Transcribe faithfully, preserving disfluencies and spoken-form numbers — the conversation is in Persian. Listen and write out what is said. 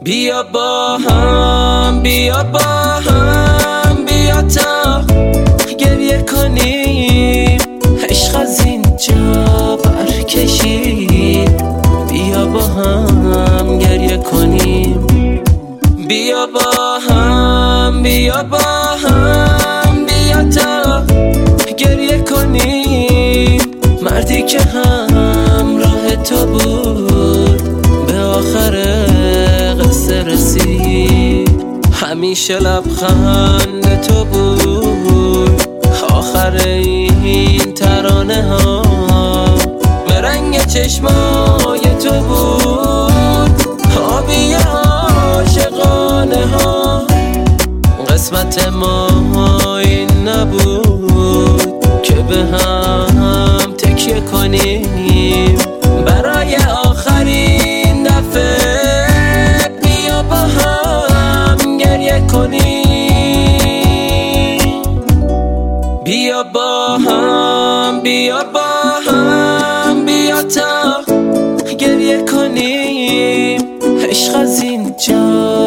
بیا با هم بیا با هم بیا تا گریه کنیم، عشق از اینجا برکشید. بیا با هم گریه کنیم، بیا با هم بیا با هم بیا تا گریه کنیم. مردی که همراه تو بود به آخر قصه رسید، همیشه لبخند تو بود آخر این ترانه ها. مرنگ چشمای تو بود آبی عاشقانه ها. قسمت ما این نبود که به هم تکیه کنیم برای آخرین دفعه. بیا با هم گریه کنیم، بیا با هم بیا با هم بیا تا گریه کنیم، عشق از اینجا